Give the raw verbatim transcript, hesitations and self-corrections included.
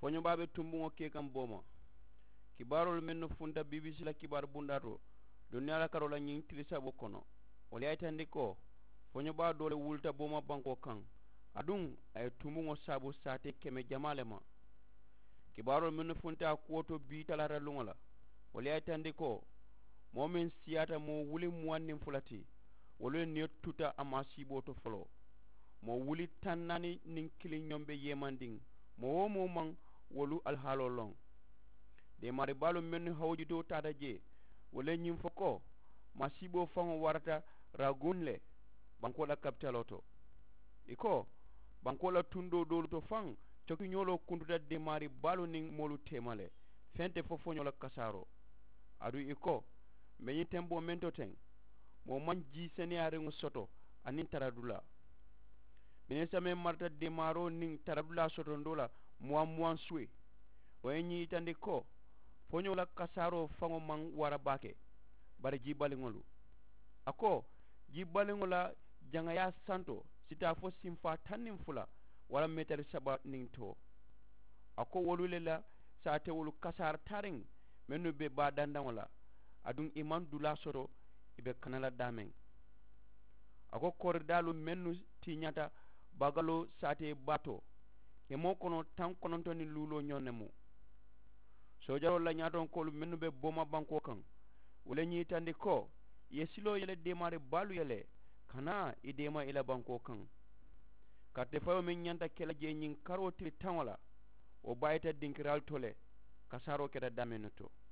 fonyo babe tumbungo ke kam boma kibarol menno funda B B C la kibar bundato dunya la karola nyin tilisa bokono wali ay tandi ko fonyo ba dole wulta boma banko kan adun ay tumbungo sabu sate keme jamale ma kibarol menno funta koto bi talara lungola wali ay tandi ko momen siyata mo wuli muwannin fulati wala ne tuta amasibo to folo mo wuli tannani nin kilin nyombe yemanding mo mo man wolu alhalo long de mari balu men hawji do tada je wala nyim foko masibo fango warata ragunle banko la kapitaloto iko banko la tundo dolu to fang toki nyolo kuntuda de mari balu nin molu temale fente fofo nyola kasaro adu iko meyi tembo mento teng mo manji seniare ngo soto anin taradula minesa me marta de maro nin taradula soto ndola mo mo suwe wayenyi tande ko fonyo la kasaro fango man wara bake bare jibale ngolu ako jibale ngola jangaya santo sita fo simfa tanin fula wala meter saba nin to ako wolule la sa te wolu kasar taring menu be ba dandangola adun iman dula soro ibe kanala damen ako kordalu menu tinyata bagalo sate bato e mo kono tan kononto ni lulo nyonemu so jaro la nyaton ko menu be boma banko kan wala nyi tande ko yesilo yele demare balu yele kana idema ila banko kan karte fayo min nyanta kela je nyin karoti tanwala o bayta dinkiral tole kasaro keda damenuto